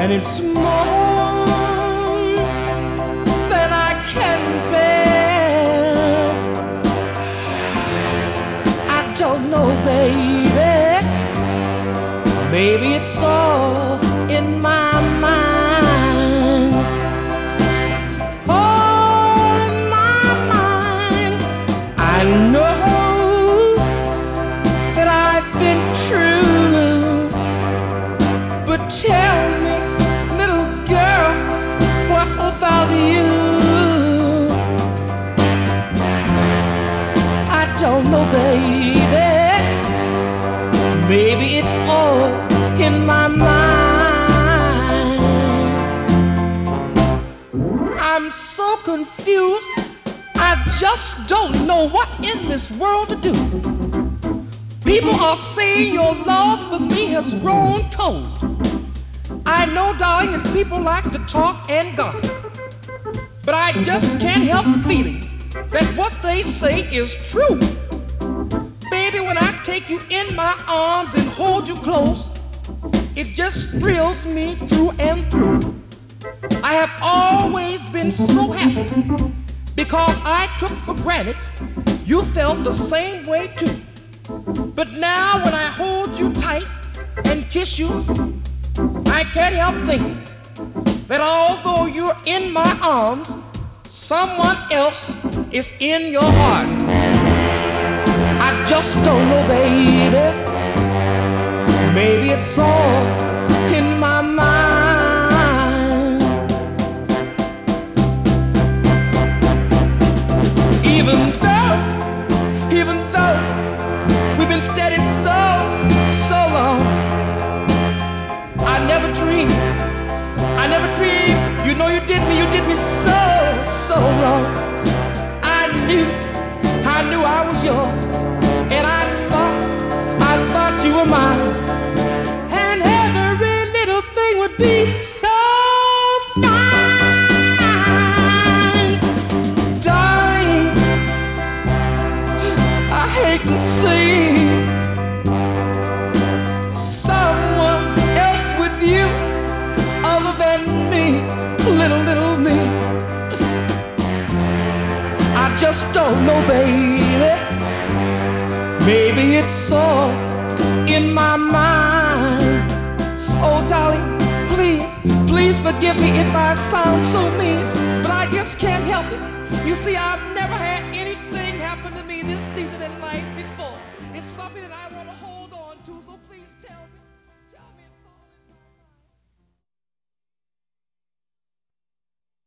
and it's more than I can bear. I don't know, baby, maybe it's all in my mind. All in my mind. I know that I've been true, but tell me, little girl, what about you? I don't know, baby, maybe it's all in my mind. I'm so confused, I just don't know what in this world to do. People are saying your love for me has grown cold. I know, darling, that people like to talk and gossip, but I just can't help feeling that what they say is true. Baby, when I take you in my arms and hold you close, it just thrills me through and through. I have always been so happy because I took for granted you felt the same way too. But now when I hold you tight and kiss you, I can't help thinking that although you're in my arms, someone else is in your heart. I just don't know, baby, maybe it's all in my mind. Even though we've been steady so long, I never dreamed, you know you did me so wrong. I knew I was yours, and I thought you were mine, and every little thing would be so fine. Darling, I hate to see someone else with you other than me, little me. I just don't know, baby, maybe it's all in my mind. Oh, darling, please forgive me if I sound so mean, but I just can't help it. You see, I've never had anything happen to me this decent in life before. It's something that I want to hold